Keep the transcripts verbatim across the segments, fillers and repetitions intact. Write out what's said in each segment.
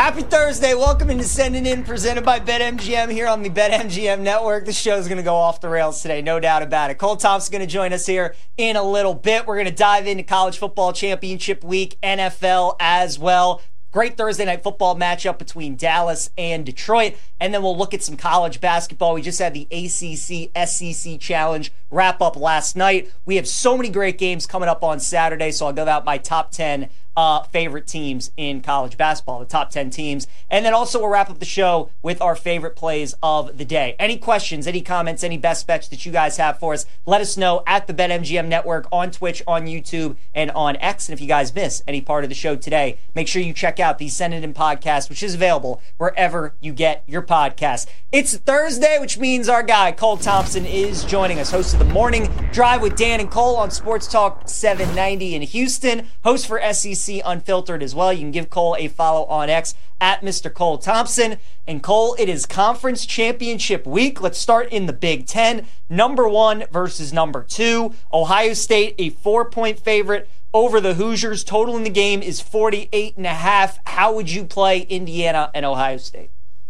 Happy Thursday. Welcome into Sending In, presented by BetMGM here on the BetMGM Network. The show's going to go off the rails today, no doubt about it. Cole Thompson's going to join us here in a little bit. We're going to dive into College Football Championship Week, N F L as well. Great Thursday night football matchup between Dallas and Detroit. And then we'll look at some college basketball. We just had the A C C S E C Challenge wrap up last night. We have so many great games coming up on Saturday, so I'll give out my top ten uh, favorite teams in college basketball, the top ten teams. And then also we'll wrap up the show with our favorite plays of the day. Any questions, any comments, any best bets that you guys have for us, let us know at the BetMGM Network on Twitch, on YouTube, and on X. And if you guys miss any part of the show today, make sure you check out the Send It In podcast, which is available wherever you get your podcast. It's Thursday, which means our guy, Cole Thompson, is joining us, host of the Morning Drive with Dan and Cole on Sports Talk seven ninety in Houston, host for S E C Unfiltered as well. You can give Cole a follow on X at Mister Cole Thompson. And Cole, it is Conference Championship Week. Let's start in the Big Ten. Number one versus number two. Ohio State, a four-point favorite over the Hoosiers. Total in the game is forty-eight and a half. How would you play Indiana and Ohio State?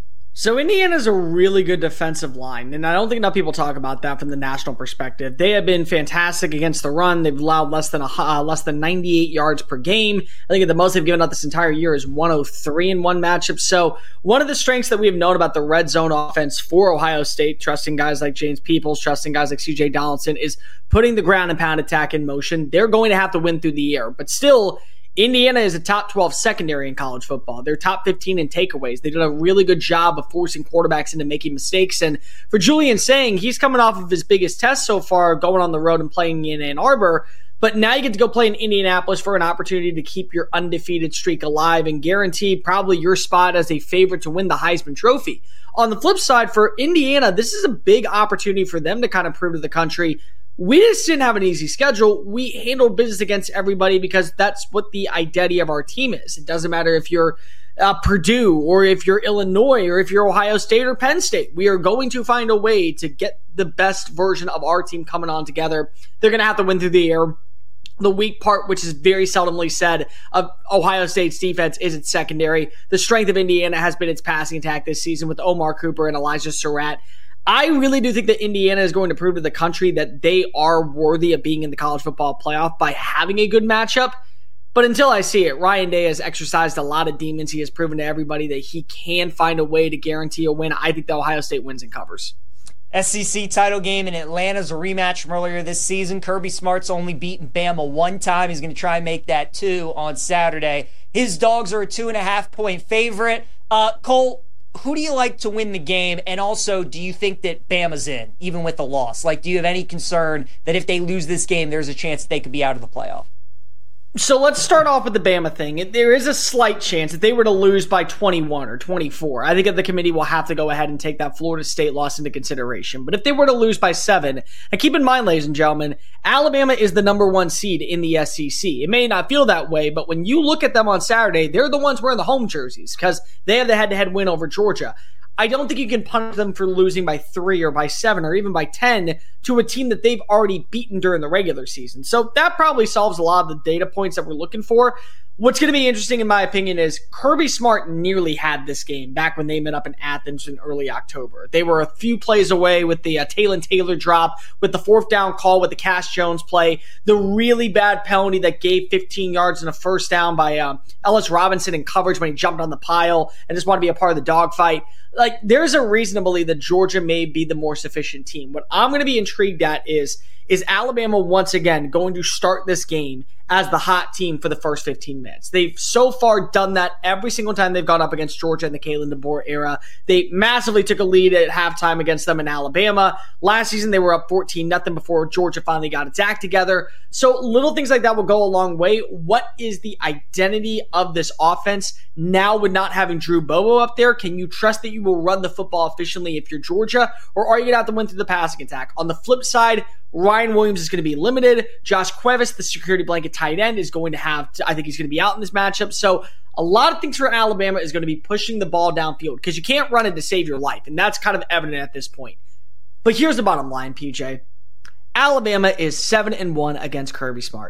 So Indiana's a really good defensive line, and I don't think enough people talk about that from the national perspective. They have been fantastic against the run. They've allowed less than a, uh, less than ninety-eight yards per game. I think the most they've given up this entire year is one oh three in one matchup. So one of the strengths that we've known about the red zone offense for Ohio State, trusting guys like James Peoples, trusting guys like C J Donaldson, is putting the ground and pound attack in motion. They're going to have to win through the air, but still, Indiana is a top twelve secondary in college football. They're top fifteen in takeaways. They did a really good job of forcing quarterbacks into making mistakes. And for Julian Saying, he's coming off of his biggest test so far, going on the road and playing in Ann Arbor. But now you get to go play in Indianapolis for an opportunity to keep your undefeated streak alive and guarantee probably your spot as a favorite to win the Heisman Trophy. On the flip side, for Indiana, this is a big opportunity for them to kind of prove to the country, we just didn't have an easy schedule. We handled business against everybody because that's what the identity of our team is. It doesn't matter if you're uh, Purdue or if you're Illinois or if you're Ohio State or Penn State. We are going to find a way to get the best version of our team coming on together. They're going to have to win through the air. The weak part, which is very seldomly said, of Ohio State's defense is its secondary. The strength of Indiana has been its passing attack this season with Omar Cooper and Elijah Surratt. I really do think that Indiana is going to prove to the country that they are worthy of being in the college football playoff by having a good matchup. But until I see it, Ryan Day has exercised a lot of demons. He has proven to everybody that he can find a way to guarantee a win. I think the Ohio State wins and covers. S E C title game in Atlanta's a rematch from earlier this season. Kirby Smart's only beaten Bama one time. He's going to try and make that two on Saturday. His Dogs are a two and a half point favorite. Uh, Cole, who do you like to win the game? And also, do you think that Bama's in, even with the loss? Like, do you have any concern that if they lose this game, there's a chance that they could be out of the playoff? So let's start off with the Bama thing. There is a slight chance that they were to lose by twenty-one or twenty-four. I think that the committee will have to go ahead and take that Florida State loss into consideration. But if they were to lose by seven, and keep in mind, ladies and gentlemen, Alabama is the number one seed in the S E C. It may not feel that way, but when you look at them on Saturday, they're the ones wearing the home jerseys because they have the head-to-head win over Georgia. I don't think you can punish them for losing by three or by seven or even by ten to a team that they've already beaten during the regular season. So that probably solves a lot of the data points that we're looking for. What's going to be interesting, in my opinion, is Kirby Smart nearly had this game back when they met up in Athens in early October. They were a few plays away with the uh, Taylor Taylor drop, with the fourth down call, with the Cash Jones play, the really bad penalty that gave fifteen yards and a first down by um, Ellis Robinson in coverage when he jumped on the pile and just wanted to be a part of the dogfight. Like, there's a reason to believe that Georgia may be the more sufficient team. What I'm going to be intrigued at is, is Alabama once again going to start this game as the hot team for the first fifteen minutes. They've so far done that every single time they've gone up against Georgia in the Kalen DeBoer era. They massively took a lead at halftime against them in Alabama. Last season, they were up fourteen nothing before Georgia finally got its act together. So little things like that will go a long way. What is the identity of this offense now with not having Drew Bobo up there? Can you trust that you will run the football efficiently if you're Georgia, or are you going to have to win through the passing attack? On the flip side, Ryan Williams is going to be limited. Josh Cuevas, the security blanket tight end, is going to have, to, I think he's going to be out in this matchup. So a lot of things for Alabama is going to be pushing the ball downfield because you can't run it to save your life. And that's kind of evident at this point. But here's the bottom line, P J. Alabama is seven and one against Kirby Smart.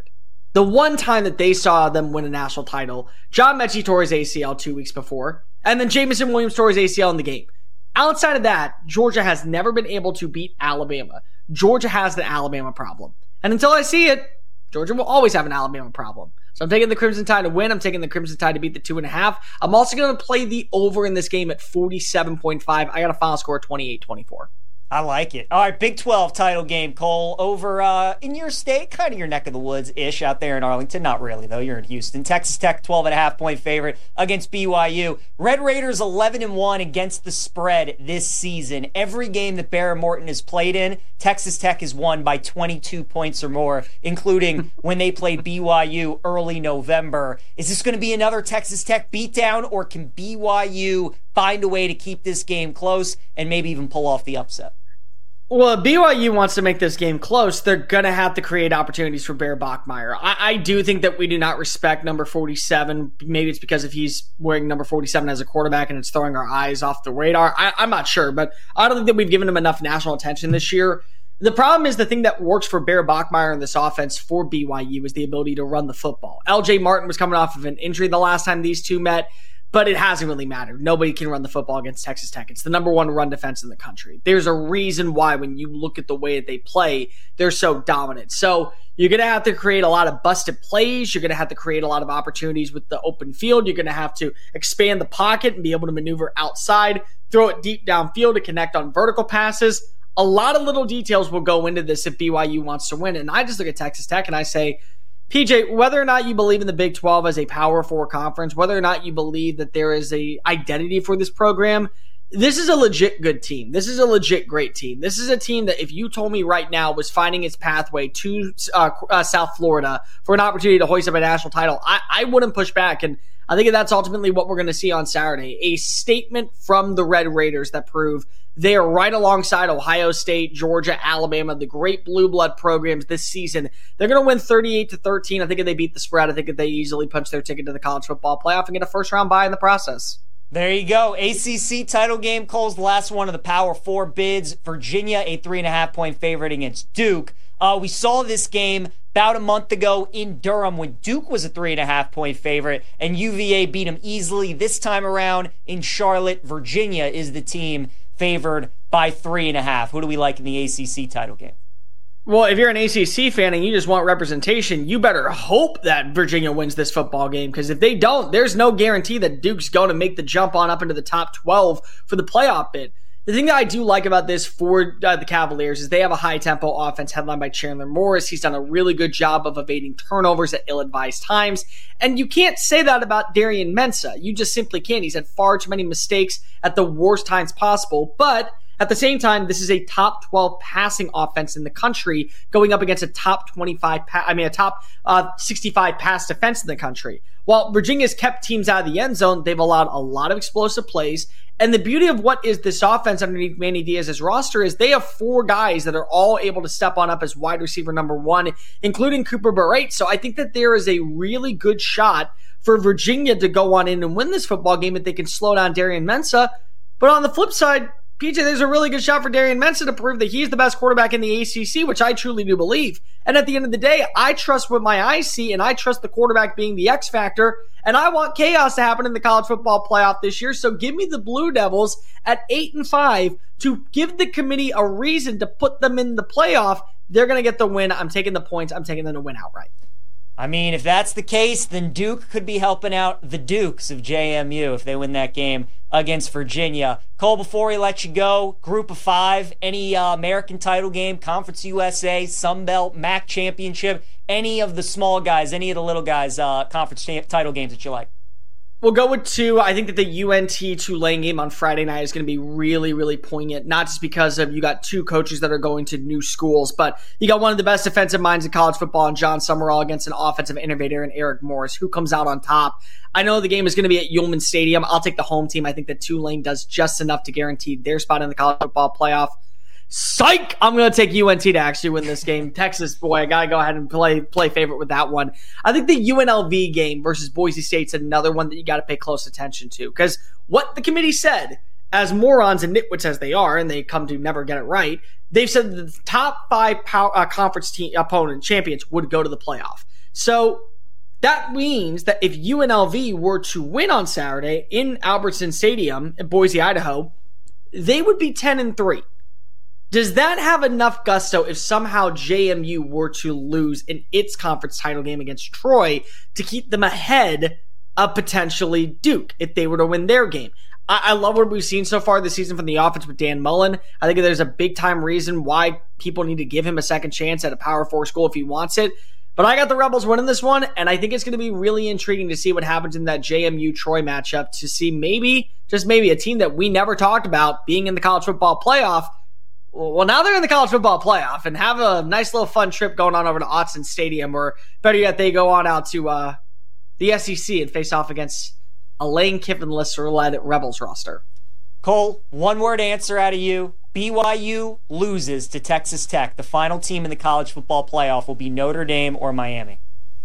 The one time that they saw them win a national title, John Mechie tore his A C L two weeks before, and then Jameson Williams tore his A C L in the game. Outside of that, Georgia has never been able to beat Alabama. Georgia has the Alabama problem. And until I see it, Georgia will always have an Alabama problem. So I'm taking the Crimson Tide to win. I'm taking the Crimson Tide to beat the two and a half. I'm also going to play the over in this game at forty-seven point five. I got a final score of twenty-eight twenty-four. I like it. All right, Big twelve title game, Cole, over uh, in your state, kind of your neck of the woods-ish out there in Arlington. Not really, though. You're in Houston. Texas Tech, twelve and a half point favorite against B Y U. Red Raiders, eleven and one against the spread this season. Every game that Bear Morton has played in, Texas Tech has won by twenty-two points or more, including when they played B Y U early November. Is this going to be another Texas Tech beatdown, or can B Y U find a way to keep this game close and maybe even pull off the upset? Well, if B Y U wants to make this game close, they're going to have to create opportunities for Bear Bachmeier. I, I do think that we do not respect number forty-seven. Maybe it's because if he's wearing number forty-seven as a quarterback and it's throwing our eyes off the radar. I, I'm not sure, but I don't think that we've given him enough national attention this year. The problem is the thing that works for Bear Bachmeier in this offense for B Y U is the ability to run the football. L J Martin was coming off of an injury the last time these two met. But it hasn't really mattered. Nobody can run the football against Texas Tech. It's the number one run defense in the country. There's a reason why when you look at the way that they play, they're so dominant. So you're going to have to create a lot of busted plays. You're going to have to create a lot of opportunities with the open field. You're going to have to expand the pocket and be able to maneuver outside, throw it deep downfield to connect on vertical passes. A lot of little details will go into this if B Y U wants to win. And I just look at Texas Tech and I say, P J, whether or not you believe in the Big twelve as a Power Four conference, whether or not you believe that there is a identity for this program, this is a legit good team. This is a legit great team. This is a team that if you told me right now was finding its pathway to uh, uh, South Florida for an opportunity to hoist up a national title, I, I wouldn't push back. And I think that's ultimately what we're going to see on Saturday. A statement from the Red Raiders that prove they are right alongside Ohio State, Georgia, Alabama, the great blue blood programs this season. They're going to win thirty-eight to thirteen. I think if they beat the spread, I think if they easily punch their ticket to the college football playoff and get a first round bye in the process. There you go. A C C title game. Cole's the last one of the Power Four bids. Virginia, a three and a half point favorite against Duke. Uh, we saw this game about a month ago in Durham when Duke was a three and a half point favorite and U V A beat them easily. This time around in Charlotte, Virginia is the team favored by three and a half. Who do we like in the A C C title game? Well, if you're an A C C fan and you just want representation, you better hope that Virginia wins this football game, because if they don't, there's no guarantee that Duke's going to make the jump on up into the top twelve for the playoff bid. The thing that I do like about this for uh, the Cavaliers is they have a high-tempo offense headlined by Chandler Morris. He's done a really good job of evading turnovers at ill-advised times. And you can't say that about Darian Mensah. You just simply can't. He's had far too many mistakes at the worst times possible. But at the same time, this is a top twelve passing offense in the country going up against a top twenty-five, pa- I mean, a top uh, sixty-five pass defense in the country. While Virginia's kept teams out of the end zone, they've allowed a lot of explosive plays. And the beauty of what is this offense underneath Manny Diaz's roster is they have four guys that are all able to step on up as wide receiver number one, including Cooper Barrett. So I think that there is a really good shot for Virginia to go on in and win this football game if they can slow down Darian Mensah. But on the flip side, P J, there's a really good shot for Darian Mensah to prove that he's the best quarterback in the A C C, which I truly do believe. And at the end of the day, I trust what my eyes see, and I trust the quarterback being the X factor, and I want chaos to happen in the college football playoff this year. So give me the Blue Devils at eight and five to give the committee a reason to put them in the playoff. They're going to get the win. I'm taking the points. I'm taking them to win outright. I mean, if that's the case, then Duke could be helping out the Dukes of J M U if they win that game against Virginia. Cole, before we let you go, group of five, any uh, American title game, Conference U S A, Sun Belt, M A C championship, any of the small guys, any of the little guys, uh, conference t- title games that you like? We'll go with two. I think that the U N T Tulane game on Friday night is going to be really, really poignant, not just because of you got two coaches that are going to new schools, but you got one of the best defensive minds in college football in John Summerall against an offensive innovator in Eric Morris. Who comes out on top? I know the game is going to be at Yulman Stadium. I'll take the home team. I think that Tulane does just enough to guarantee their spot in the college football playoff. Psych! I'm going to take U N T to actually win this game. Texas, boy, I got to go ahead and play play favorite with that one. I think the U N L V game versus Boise State's another one that you got to pay close attention to, because what the committee said, as morons and nitwits as they are, and they come to never get it right, they've said that the top five power, uh, conference team opponent champions would go to the playoff. So that means that if U N L V were to win on Saturday in Albertson Stadium in Boise, Idaho, they would be ten and three. Does that have enough gusto if somehow J M U were to lose in its conference title game against Troy to keep them ahead of potentially Duke if they were to win their game? I, I love what we've seen so far this season from the offense with Dan Mullen. I think there's a big-time reason why people need to give him a second chance at a Power Four school if he wants it. But I got the Rebels winning this one, and I think it's going to be really intriguing to see what happens in that J M U-Troy matchup to see maybe, just maybe, a team that we never talked about being in the college football playoff. Well, now they're in the college football playoff and have a nice little fun trip going on over to Autzen Stadium, or better yet, they go on out to uh, the S E C and face off against a Lane Kiffin-led Rebels roster. Cole, one-word answer out of you. B Y U loses to Texas Tech. The final team in the college football playoff will be Notre Dame or Miami.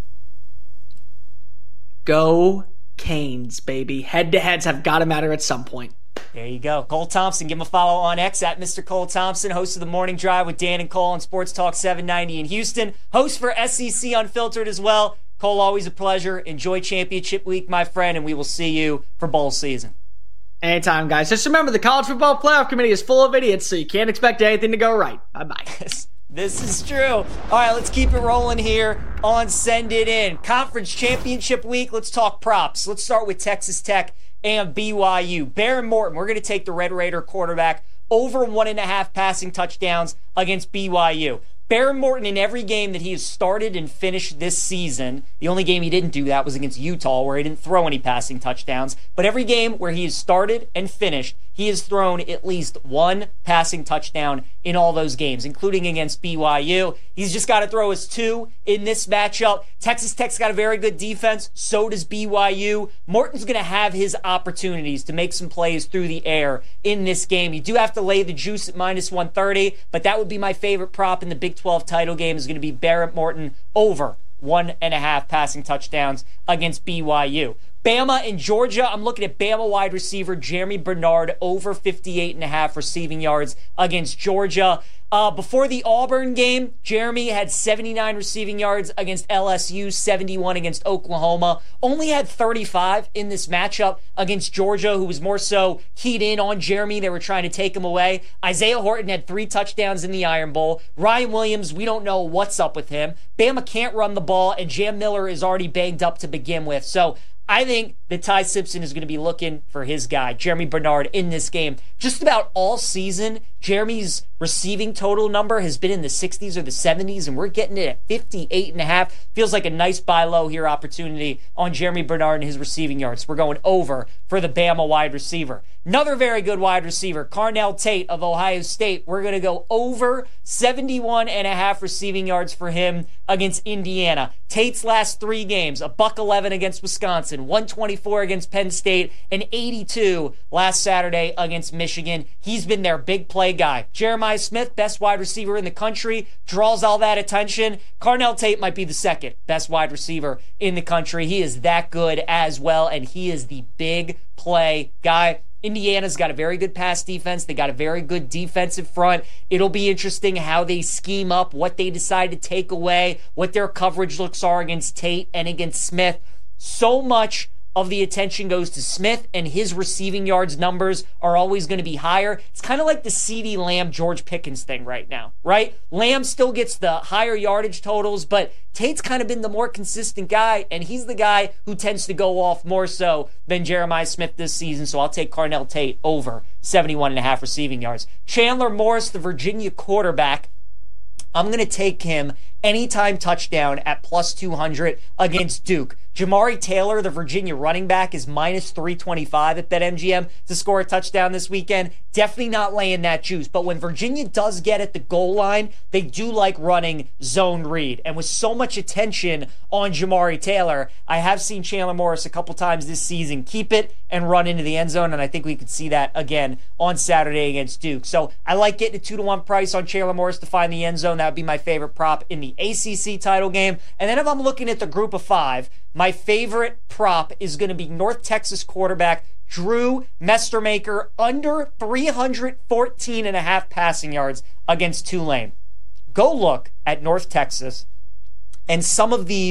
Go Canes, baby. Head-to-heads have got to matter at some point. There you go. Cole Thompson. Give him a follow on X at Mister Cole Thompson, host of the Morning Drive with Dan and Cole on Sports Talk seven ninety in Houston. Host for S E C Unfiltered as well. Cole, always a pleasure. Enjoy championship week, my friend, and we will see you for bowl season. Anytime, guys. Just remember, the College Football Playoff Committee is full of idiots, so you can't expect anything to go right. Bye-bye. This is true. All right, let's keep it rolling here on Send It In. Conference Championship Week, let's talk props. Let's start with Texas Tech and B Y U. Behren Morton, we're going to take the Red Raider quarterback over one and a half passing touchdowns against B Y U. Behren Morton, in every game that he has started and finished this season, the only game he didn't do that was against Utah, where he didn't throw any passing touchdowns, but every game where he has started and finished, he has thrown at least one passing touchdown in all those games, including against B Y U. He's just got to throw his two in this matchup. Texas Tech's got a very good defense. So does B Y U. Morton's going to have his opportunities to make some plays through the air in this game. You do have to lay the juice at minus one thirty, but that would be my favorite prop in the Big twelve title game is going to be Behren Morton over one and a half passing touchdowns against B Y U. Bama and Georgia, I'm looking at Bama wide receiver Jeremy Bernard over fifty-eight and a half receiving yards against Georgia. Uh, before the Auburn game, Jeremy had seventy-nine receiving yards against L S U, seventy-one against Oklahoma. Only had thirty-five in this matchup against Georgia, who was more so keyed in on Jeremy. They were trying to take him away. Isaiah Horton had three touchdowns in the Iron Bowl. Ryan Williams, we don't know what's up with him. Bama can't run the ball, and Jam Miller is already banged up to begin with. So I think that Ty Simpson is going to be looking for his guy, Jeremy Bernard, in this game. Just about all season, Jeremy's receiving total number has been in the sixties or the seventies, and we're getting it at fifty-eight and a half. Feels like a nice buy low here opportunity on Jeremy Bernard and his receiving yards. We're going over for the Bama wide receiver. Another very good wide receiver, Carnell Tate of Ohio State. We're going to go over seventy-one and a half receiving yards for him against Indiana. Tate's last three games, a buck eleven against Wisconsin, one twenty-four against Penn State, and eighty-two last Saturday against Michigan. He's been their big play guy. Jeremiah Smith, best wide receiver in the country, draws all that attention. Carnell Tate might be the second best wide receiver in the country. He is that good as well, and he is the big play guy. Indiana's got a very good pass defense. They got a very good defensive front. It'll be interesting how they scheme up, what they decide to take away, what their coverage looks are against Tate and against Smith. So much of the attention goes to Smith, and his receiving yards numbers are always going to be higher. It's kind of like the CeeDee Lamb, George Pickens thing right now, right? Lamb still gets the higher yardage totals, but Tate's kind of been the more consistent guy, and he's the guy who tends to go off more so than Jeremiah Smith this season, so I'll take Carnell Tate over seventy-one and a half receiving yards. Chandler Morris, the Virginia quarterback, I'm going to take him anytime touchdown at plus two hundred against Duke. Jamari Taylor, the Virginia running back, is minus three twenty-five at BetMGM to score a touchdown this weekend. Definitely not laying that juice. But when Virginia does get at the goal line, they do like running zone read. And with so much attention on Jamari Taylor, I have seen Chandler Morris a couple times this season keep it and run into the end zone, and I think we could see that again on Saturday against Duke. So I like getting a two to one price on Chandler Morris to find the end zone. That would be my favorite prop in the A C C title game. And then if I'm looking at the group of five, my favorite prop is going to be North Texas quarterback Drew Mestermaker under three fourteen and a half passing yards against Tulane. Go look at North Texas and some of these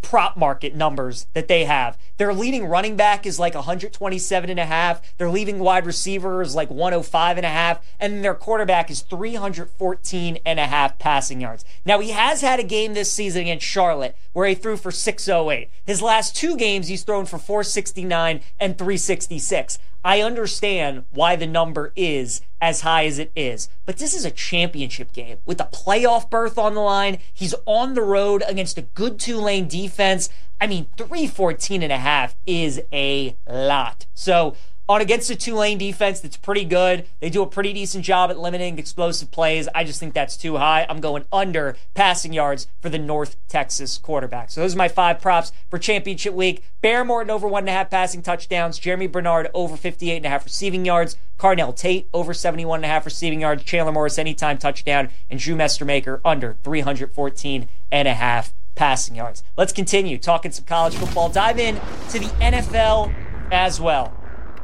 prop market numbers that they have. Their leading running back is like one twenty-seven and a half. Their leading wide receiver is like one oh five and a half. And their quarterback is three fourteen and a half passing yards. Now, he has had a game this season against Charlotte where he threw for six oh eight. His last two games, he's thrown for four sixty-nine and three sixty-six. I understand why the number is as high as it is, but this is a championship game with a playoff berth on the line. He's on the road against a good Tulane defense. I mean, three fourteen and a half is a lot. So, on against the Tulane defense, that's pretty good. They do a pretty decent job at limiting explosive plays. I just think that's too high. I'm going under passing yards for the North Texas quarterback. So those are my five props for championship week. Bear Morton over one and a half passing touchdowns. Jeremy Bernard over fifty-eight and a half receiving yards. Carnell Tate over seventy-one and a half receiving yards. Chandler Morris anytime touchdown. And Drew Mestermaker under three fourteen and a half passing yards. Let's continue talking some college football. Dive in to the N F L as well.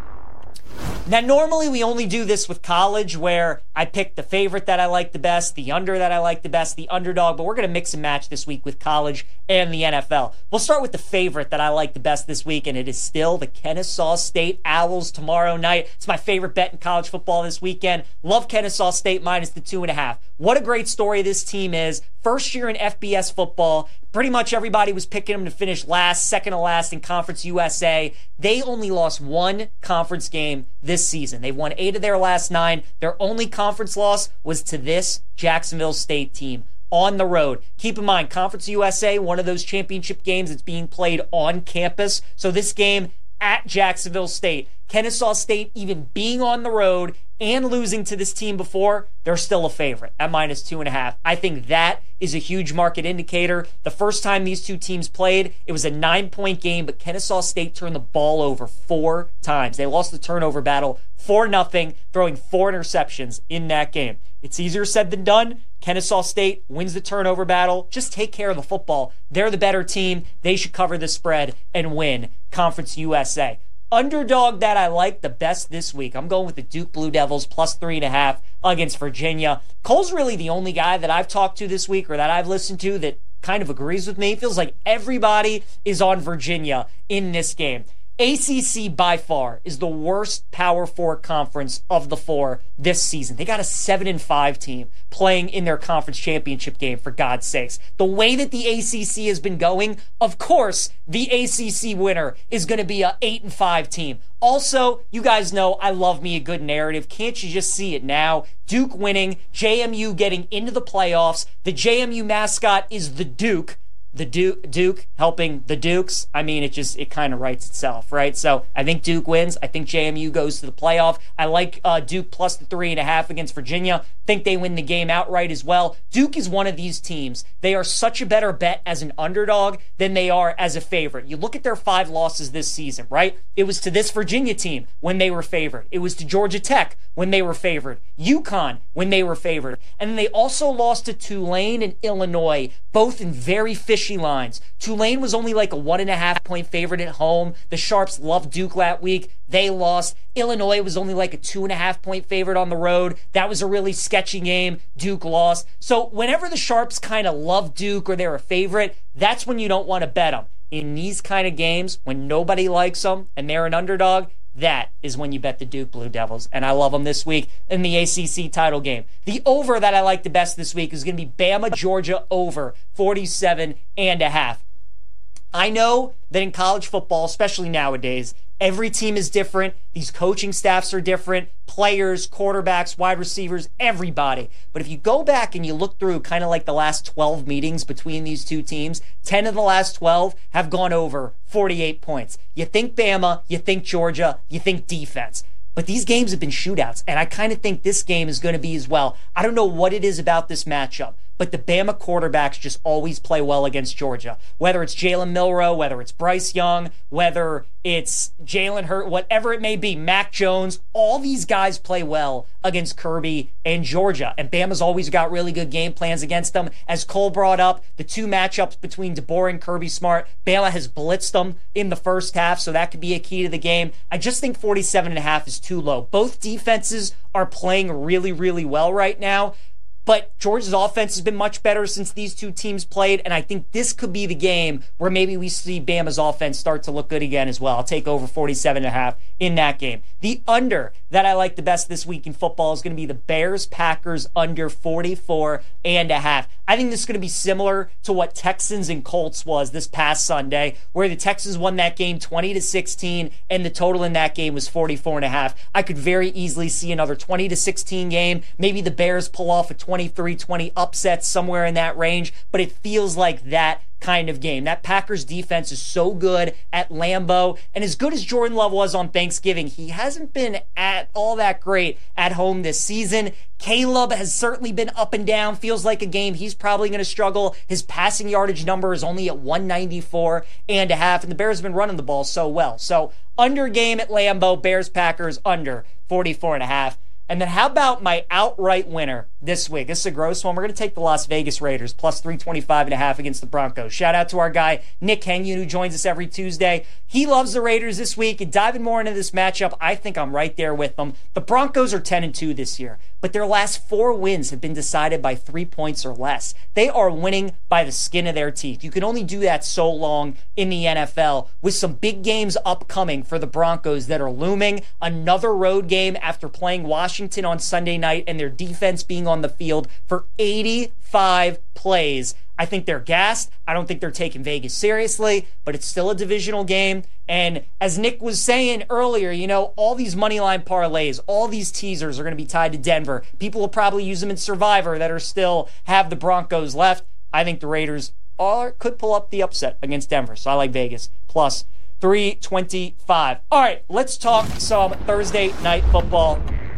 Now, normally we only do this with college where I pick the favorite that I like the best, the under that I like the best, the underdog, but we're going to mix and match this week with college and the N F L. We'll start with the favorite that I like the best this week, and it is still the Kennesaw State Owls tomorrow night. It's my favorite bet in college football this weekend. Love Kennesaw State minus the two and a half. What a great story this team is. First year in F B S football. Pretty much everybody was picking them to finish last, second to last in Conference U S A. They only lost one conference game this season. They've won eight of their last nine. Their only conference loss was to this Jacksonville State team on the road. Keep in mind, Conference U S A, one of those championship games that's being played on campus. So this game at Jacksonville State. Kennesaw State, even being on the road and losing to this team before, they're still a favorite at minus two and a half. I think that is a huge market indicator. The first time these two teams played, it was a nine-point game, but Kennesaw State turned the ball over four times. They lost the turnover battle four nothing, throwing four interceptions in that game. It's easier said than done. Kennesaw State wins the turnover battle. Just take care of the football. They're the better team. They should cover the spread and win Conference U S A. Underdog that I like the best this week, I'm going with the Duke Blue Devils plus three and a half against Virginia. Cole's really the only guy that I've talked to this week or that I've listened to that kind of agrees with me. It feels like everybody is on Virginia in this game. A C C by far is the worst Power Four conference of the four this season. They got a seven and five team playing in their conference championship game, for God's sakes. The way that the A C C has been going, of course, the A C C winner is going to be a eight and five team. Also, you guys know I love me a good narrative. Can't you just see it now? Duke winning, J M U getting into the playoffs. The J M U mascot is the Duke. The Duke, Duke helping the Dukes. I mean, it just, it kind of writes itself, right? So I think Duke wins. I think J M U goes to the playoff. I like uh, Duke plus the three and a half against Virginia. Think they win the game outright as well. Duke is one of these teams. They are such a better bet as an underdog than they are as a favorite. You look at their five losses this season, right? It was to this Virginia team when they were favored. It was to Georgia Tech when they were favored. UConn when they were favored. And then they also lost to Tulane and Illinois, both in very fishy lines. Tulane was only like a one and a half point favorite at home. The Sharps loved Duke that week. They lost. Illinois was only like a two and a half point favorite on the road. That was a really sketchy game. Duke lost. So whenever the Sharps kind of love Duke or they're a favorite, that's when you don't want to bet them. In these kind of games, when nobody likes them and they're an underdog, that is when you bet the Duke Blue Devils. And I love them this week in the A C C title game. The over that I like the best this week is going to be Bama, Georgia over forty-seven and a half. I know that in college football, especially nowadays, every team is different. These coaching staffs are different. Players, quarterbacks, wide receivers, everybody. But if you go back and you look through kind of like the last twelve meetings between these two teams, ten of the last twelve have gone over forty-eight points. You think Bama, you think Georgia, you think defense. But these games have been shootouts, and I kind of think this game is going to be as well. I don't know what it is about this matchup, but the Bama quarterbacks just always play well against Georgia. Whether it's Jalen Milroe, whether it's Bryce Young, whether it's Jalen Hurt, whatever it may be, Mac Jones, all these guys play well against Kirby and Georgia. And Bama's always got really good game plans against them. As Cole brought up, the two matchups between DeBoer and Kirby Smart, Bama has blitzed them in the first half, so that could be a key to the game. I just think forty-seven and a half is too low. Both defenses are playing really, really well right now. But Georgia's offense has been much better since these two teams played, and I think this could be the game where maybe we see Bama's offense start to look good again as well. I'll take over forty-seven and a half in that game. The under that I like the best this week in football is going to be the Bears-Packers under forty-four and a half. I think this is going to be similar to what Texans and Colts was this past Sunday, where the Texans won that game twenty to sixteen, and the total in that game was forty-four and a half. I could very easily see another twenty to sixteen game. Maybe the Bears pull off a twenty-three twenty upset somewhere in that range, but it feels like that kind of game. That Packers defense is so good at Lambeau, and as good as Jordan Love was on Thanksgiving, he hasn't been at all that great at home this season. Caleb has certainly been up and down. Feels like a game he's probably going to struggle. His passing yardage number is only at one ninety-four and a half, and the Bears have been running the ball so well. So under game at Lambeau, Bears-Packers under forty-four and a half. And then how about my outright winner this week? This is a gross one. We're going to take the Las Vegas Raiders plus three twenty-five and a half against the Broncos. Shout out to our guy Nick Kenyon, who joins us every Tuesday. He loves the Raiders this week, and diving more into this matchup, I think I'm right there with them. The Broncos are ten and two this year, but their last four wins have been decided by three points or less. They are winning by the skin of their teeth. You can only do that so long in the N F L, with some big games upcoming for the Broncos that are looming. Another road game after playing Washington on Sunday night and their defense being on the field for eighty-five plays. I think they're gassed. I don't think they're taking Vegas seriously, but it's still a divisional game. And as Nick was saying earlier, you know, all these moneyline parlays, all these teasers are going to be tied to Denver. People will probably use them in Survivor that are still have the Broncos left. I think the Raiders are, could pull up the upset against Denver. So I like Vegas plus three twenty-five. All right, let's talk some Thursday night football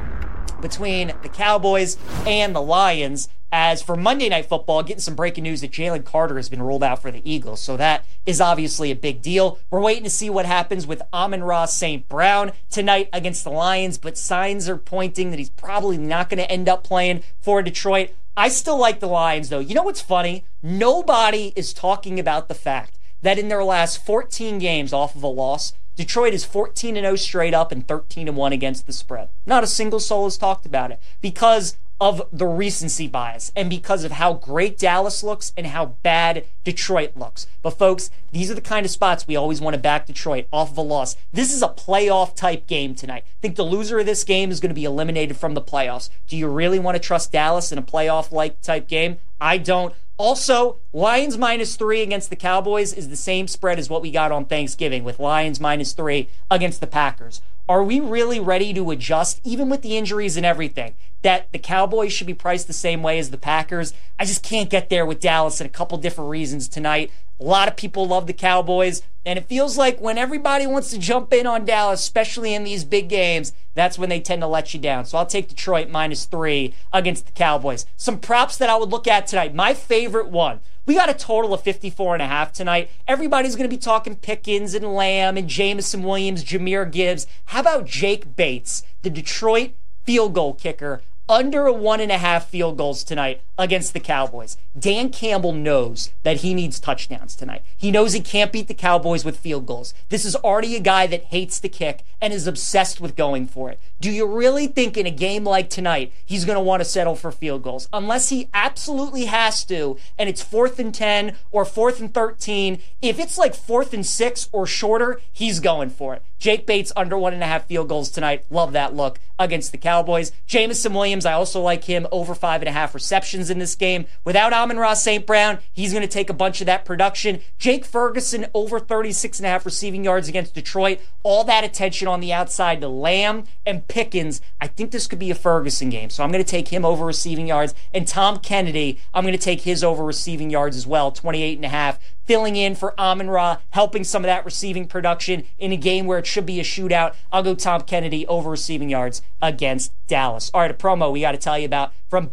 between the Cowboys and the Lions. As for Monday Night Football, getting some breaking news that Jalen Carter has been ruled out for the Eagles. So that is obviously a big deal. We're waiting to see what happens with Amon-Ra Saint Brown tonight against the Lions, but signs are pointing that he's probably not going to end up playing for Detroit. I still like the Lions, though. You know what's funny? Nobody is talking about the fact that in their last fourteen games off of a loss, Detroit is fourteen and oh straight up and thirteen and one against the spread. Not a single soul has talked about it because of the recency bias and because of how great Dallas looks and how bad Detroit looks. But folks, these are the kind of spots we always want to back Detroit off of a loss. This is a playoff type game tonight. I think the loser of this game is going to be eliminated from the playoffs. Do you really want to trust Dallas in a playoff like type game? I don't. Also, Lions minus three against the Cowboys is the same spread as what we got on Thanksgiving with Lions minus three against the Packers. Are we really ready to adjust, even with the injuries and everything, that the Cowboys should be priced the same way as the Packers? I just can't get there with Dallas and a couple different reasons tonight. A lot of people love the Cowboys, and it feels like when everybody wants to jump in on Dallas, especially in these big games, that's when they tend to let you down. So I'll take Detroit minus three against the Cowboys. Some props that I would look at tonight. My favorite one. We got a total of fifty-four and a half tonight. Everybody's going to be talking Pickens and Lamb and Jameson Williams, Jahmyr Gibbs. How about Jake Bates, the Detroit field goal kicker, under a one and a half field goals tonight against the Cowboys? Dan Campbell knows that he needs touchdowns tonight. He knows he can't beat the Cowboys with field goals. This is already a guy that hates to kick and is obsessed with going for it. Do you really think in a game like tonight he's going to want to settle for field goals? Unless he absolutely has to, and it's fourth and ten or fourth and thirteen. If it's like fourth and six or shorter, he's going for it. Jake Bates under one and a half field goals tonight. Love that look against the Cowboys. Jameson Williams, I also like him over five and a half receptions in this game. Without Amon-Ra Saint Brown, he's going to take a bunch of that production. Jake Ferguson over thirty-six and a half receiving yards against Detroit. All that attention on the outside to Lamb and Pickens. I think this could be a Ferguson game, so I'm going to take him over receiving yards. And Tom Kennedy, I'm going to take his over receiving yards as well, twenty-eight and a half. Filling in for Amon-Ra, helping some of that receiving production in a game where it should be a shootout. I'll go Tom Kennedy over receiving yards against Dallas. All right, a promo we got to tell you about from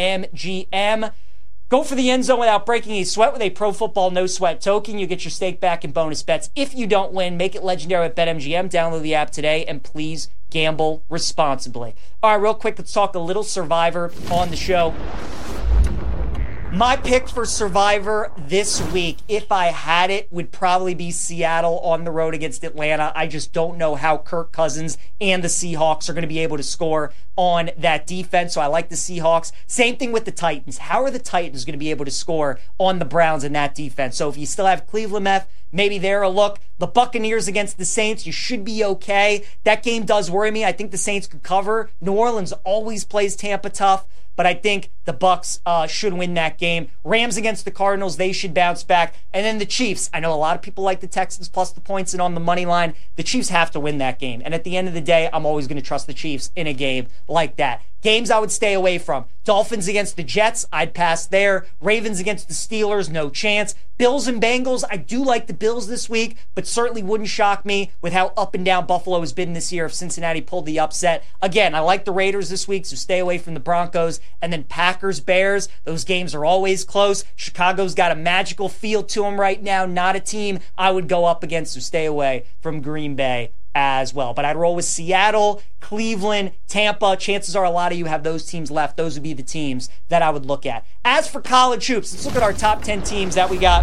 BetMGM. Go for the end zone without breaking a sweat with a Pro Football No Sweat token. You get your stake back in bonus bets. If you don't win, make it legendary with BetMGM. Download the app today, and please gamble responsibly. All right, real quick, let's talk a little Survivor on the show. My pick for Survivor this week, if I had it, would probably be Seattle on the road against Atlanta. I just don't know how Kirk Cousins and the Seahawks are going to be able to score on that defense, so I like the Seahawks. Same thing with the Titans. How are the Titans going to be able to score on the Browns in that defense? So if you still have Cleveland Meth, maybe they're a look. The Buccaneers against the Saints, you should be okay. That game does worry me. I think the Saints could cover. New Orleans always plays Tampa tough, but I think the Bucs uh, should win that game. Rams against the Cardinals, they should bounce back. And then the Chiefs. I know a lot of people like the Texans plus the points and on the money line. The Chiefs have to win that game. And at the end of the day, I'm always going to trust the Chiefs in a game like that. Games I would stay away from. Dolphins against the Jets, I'd pass there. Ravens against the Steelers, no chance. Bills and Bengals, I do like the Bills this week, but certainly wouldn't shock me with how up and down Buffalo has been this year if Cincinnati pulled the upset. Again, I like the Raiders this week, so stay away from the Broncos. And then Packers, Bears, those games are always close. Chicago's got a magical feel to them right now, not a team I would go up against, so stay away from Green Bay as well. But I'd roll with Seattle, Cleveland, Tampa. Chances are a lot of you have those teams left. Those would be the teams that I would look at. As for college hoops, let's look at our top ten teams that we got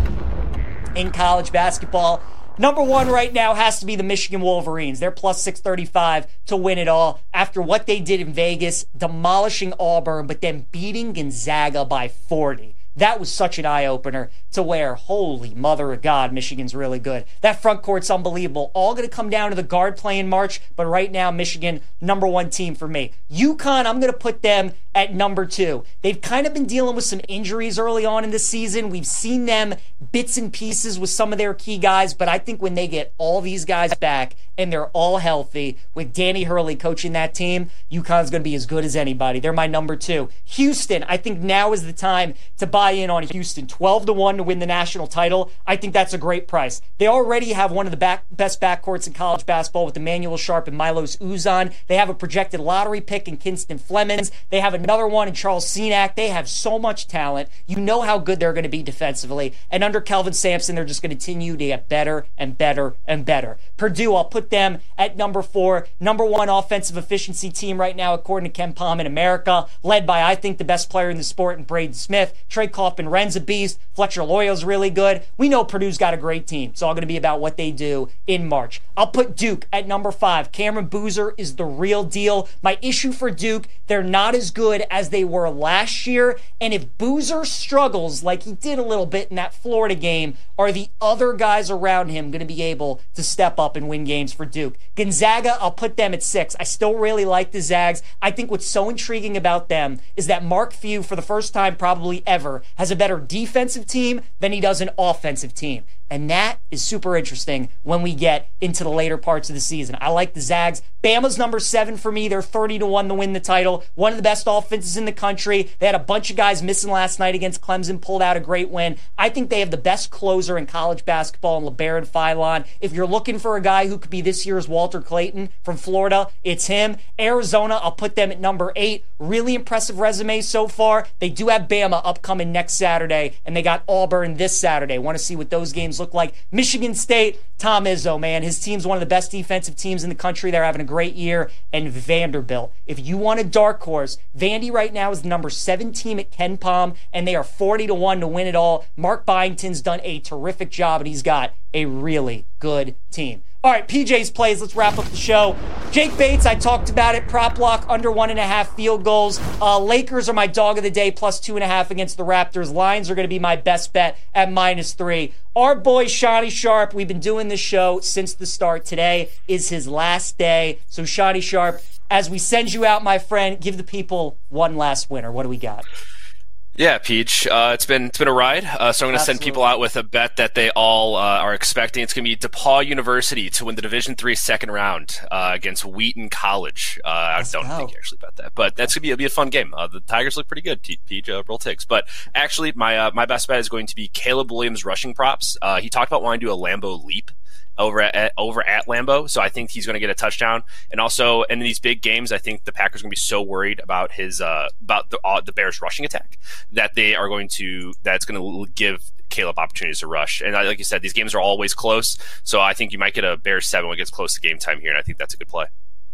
in college basketball. Number one right now has to be the Michigan Wolverines. They're plus six thirty-five to win it all after what they did in Vegas, demolishing Auburn, but then beating Gonzaga by forty. That was such an eye-opener to where, holy mother of God, Michigan's really good. That front court's unbelievable. All going to come down to the guard play in March, but right now, Michigan, number one team for me. UConn, I'm going to put them at number two. They've kind of been dealing with some injuries early on in the season. We've seen them bits and pieces with some of their key guys, but I think when they get all these guys back and they're all healthy, with Danny Hurley coaching that team, UConn's going to be as good as anybody. They're my number two. Houston, I think now is the time to buy in on Houston. twelve to one to win the national title. I think that's a great price. They already have one of the back, best backcourts in college basketball with Emmanuel Sharp and Milos Uzan. They have a projected lottery pick in Kinston Flemings. They have another one in Charles Senac. They have so much talent. You know how good they're going to be defensively. And under Kelvin Sampson, they're just going to continue to get better and better and better. Purdue, I'll put them at number four. Number one offensive efficiency team right now, according to Ken Palm in America, led by, I think, the best player in the sport in Braden Smith. Trey Kaufman, Ren's a beast. Fletcher Loyal's really good. We know Purdue's got a great team. It's all going to be about what they do in March. I'll put Duke at number five. Cameron Boozer is the real deal. My issue for Duke, they're not as good as they were last year. And if Boozer struggles like he did a little bit in that Florida game, are the other guys around him going to be able to step up and win games for Duke? Gonzaga, I'll put them at six. I still really like the Zags. I think what's so intriguing about them is that Mark Few, for the first time probably ever, has a better defensive team than he does an offensive team. And that is super interesting when we get into the later parts of the season. I like the Zags. Bama's number seven for me. They're thirty to one to win the title. One of the best offenses in the country. They had a bunch of guys missing last night against Clemson, pulled out a great win. I think they have the best closer in college basketball in LeBaron Philon. If you're looking for a guy who could be this year's Walter Clayton from Florida, it's him. Arizona, I'll put them at number eight. Really impressive resume so far. They do have Bama upcoming next Saturday, and they got Auburn this Saturday. Want to see what those games look like. Michigan State, Tom Izzo, man. His team's one of the best defensive teams in the country. They're having a great year. And Vanderbilt. If you want a dark horse, Vandy right now is the number seven team at Ken Palm, and they are forty to one to win it all. Mark Byington's done a terrific job, and he's got a really good team. All right, P J's plays. Let's wrap up the show. Jake Bates, I talked about it. Prop lock under one and a half field goals. Uh, Lakers are my dog of the day, plus two and a half against the Raptors. Lions are going to be my best bet at minus three. Our boy Shawnee Sharp, we've been doing this show since the start. Today is his last day. So Shawnee Sharp, as we send you out, my friend, give the people one last winner. What do we got? Yeah, Peach. Uh, it's been it's been a ride. Uh, so I'm going to send people out with a bet that they all uh, are expecting. It's going to be DePaul University to win the Division three second round uh, against Wheaton College. Uh, I don't go. think you actually bet that, but that's going to be, it'll be a fun game. Uh, the Tigers look pretty good, Peach. Uh, roll takes. But actually, my uh, my best bet is going to be Caleb Williams rushing props. Uh, he talked about wanting to do a Lambeau leap over at over at Lambeau, so I think he's going to get a touchdown. And also, in these big games, I think the Packers are going to be so worried about his uh, about the uh, the Bears rushing attack that they are going to that's going to give Caleb opportunities to rush. And like you said, these games are always close, so I think you might get a Bears seven when it gets close to game time here, and I think that's a good play.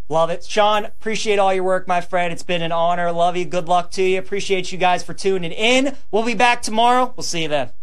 Love it. Sean, appreciate all your work, my friend. It's been an honor. Love you. Good luck to you. Appreciate you guys for tuning in. We'll be back tomorrow. We'll see you then.